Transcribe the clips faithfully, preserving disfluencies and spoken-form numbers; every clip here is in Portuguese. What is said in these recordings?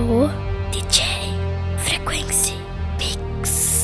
o D J Frequency Mix.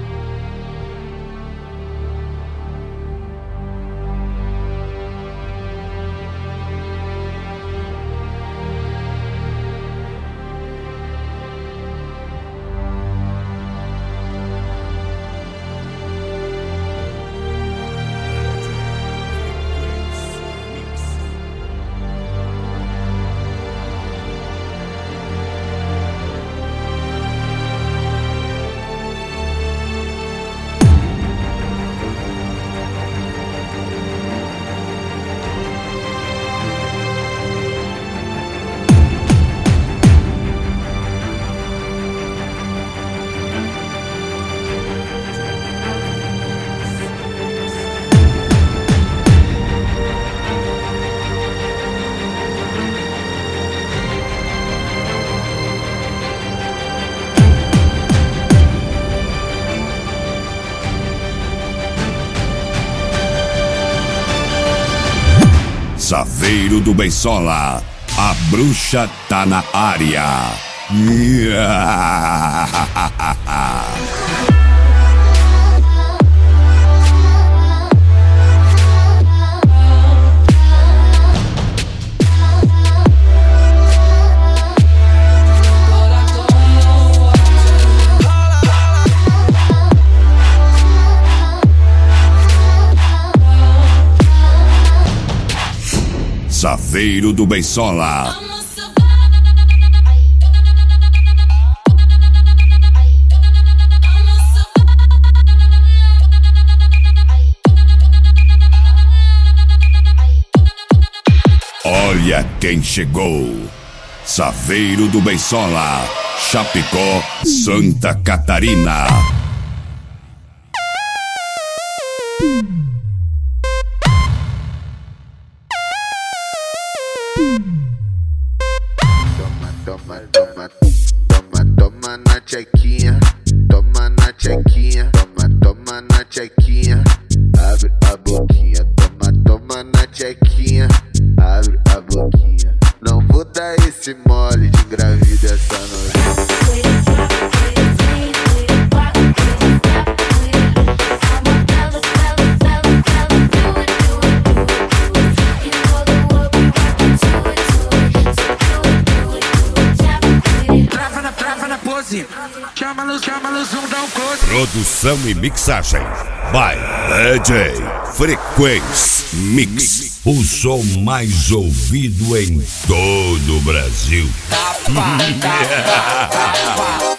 Saveiro do Beisola, a bruxa tá na área. Saveiro do Beisola. Olha quem chegou. Saveiro do Beisola, Chapecó, Santa Catarina. Toma, toma, toma, toma na tchequinha, toma na tchequinha, toma, toma na tchequinha, abre a boquinha, toma, toma na tchequinha, abre a boquinha. Não vou dar esse mole de engravida essa noite. Chama-los, chama-los, um dá um close. Produção e mixagem by D J Frequency Mix. O som mais ouvido em todo o Brasil. Tapa, tapa, tapa.